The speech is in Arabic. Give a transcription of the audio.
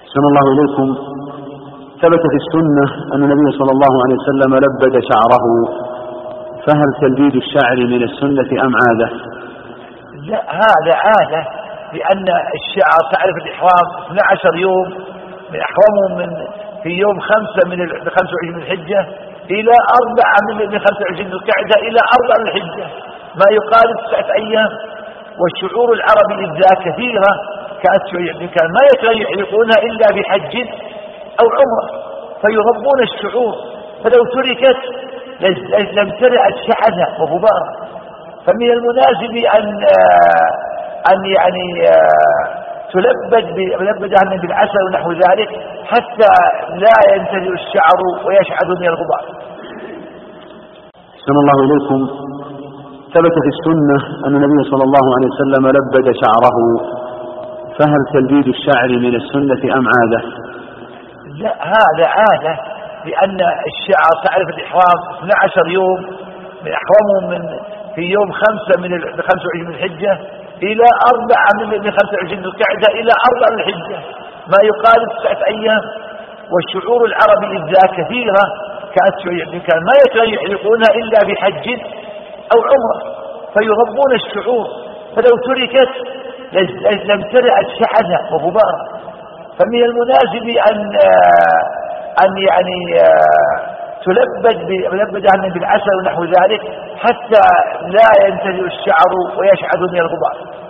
أحسن الله إليكم. ثبت في السنة أن النبي صلى الله عليه وسلم لبد شعره، فهل تلبيد الشعر من السنة أم عادة؟ لا، هذا عادة، لأن الشعر تعرف الإحرام 12 يوم، من أحرمهم في يوم 5 من 25 من الحجة إلى 4 من 25 من القعدة إلى 4 من الحجة، ما يقارب 9 أيام. والشعور العربي إذا كثيرة كان ما يحلقونها إلا بحج أو عمرة، فيغضون الشعور، فلو تركت لامتلأت شحنة وغبارا. فمن المناسب أن تلبد عنه بالعسل ونحو ذلك حتى لا يمتلئ الشعر ويشعث من الغبار. أحسن الله إليكم. ثبت في السنة أن النبي صلى الله عليه وسلم لبد شعره، فهل تلبيد الشعر من السنة أم عادة؟ لا، هذا عادة، لأن الشعر تعرف الإحرام 12 يوم، من أحرمهم في يوم 5 من 25 من الحجة إلى 4 من 25 من القعدة إلى 4 من الحجة، ما يقارب 9 أيام. والشعور العربي إذا كثيرة كان ما يحلقونها إلا بحج أو عمرة، فيغضون الشعور، فلو تركت لامتلأت شحنة وغبارا. فمن المناسب أن تلبد عنه بالعسل ونحو ذلك حتى لا يمتلئ الشعر ويشعث من الغبار.